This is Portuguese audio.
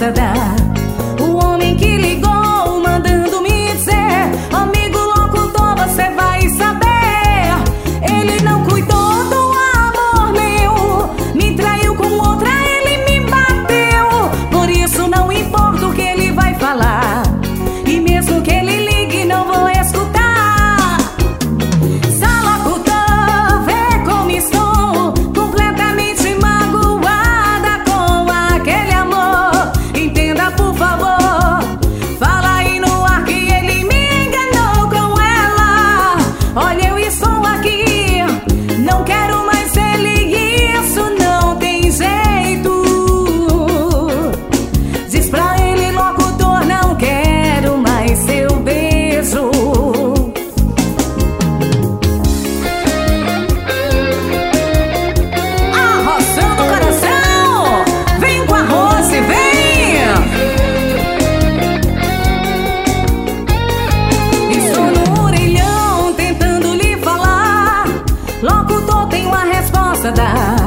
resposta dá. O homem que ligou mandando me dizer: amigo locutor, você vai saber. Ele não cuidou do amor meu, me traiu com outra, ele me bateu. Por isso não importa o que ele vai falar, e mesmo que ele ligue não vou escutar. Locutor, vê como estou, completamente magoada com aquele amor. Entenda por favor, fala aí no ar que ele me enganou com ela. Olha, eu estou aqui, não quero mais ele, isso não tem jeito. Diz pra ele, locutor, não quero mais seu beijo. Arroçando o coração, vem com arroz e vem. Estou no orelhão tentando lhe falar, locutor, tem uma resposta a dar.